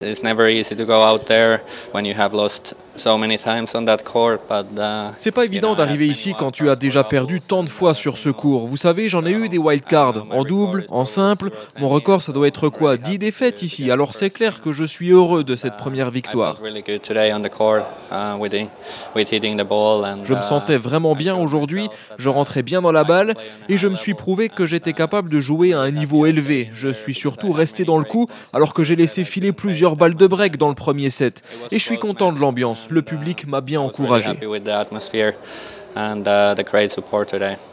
It's never easy to go out there when you have lost so many times on that court, but C'est pas évident d'arriver ici quand tu as déjà perdu tant de fois sur ce cours. Vous savez, j'en ai eu des wildcards, en double, en simple. Mon record, ça doit être quoi? 10 défaites ici. Alors c'est clair que je suis heureux de cette première I felt victoire. really good today on the court with hitting the ball and Je me sentais vraiment bien aujourd'hui, je rentrais bien dans la balle et je me suis prouvé que j'étais capable de jouer à un niveau élevé. Je suis surtout resté dans le coup alors que j'ai laissé filer plusieurs balles de break dans le premier set. Et je suis content de l'ambiance, le public m'a bien I was really encouragé. happy with the atmosphere and the great support today.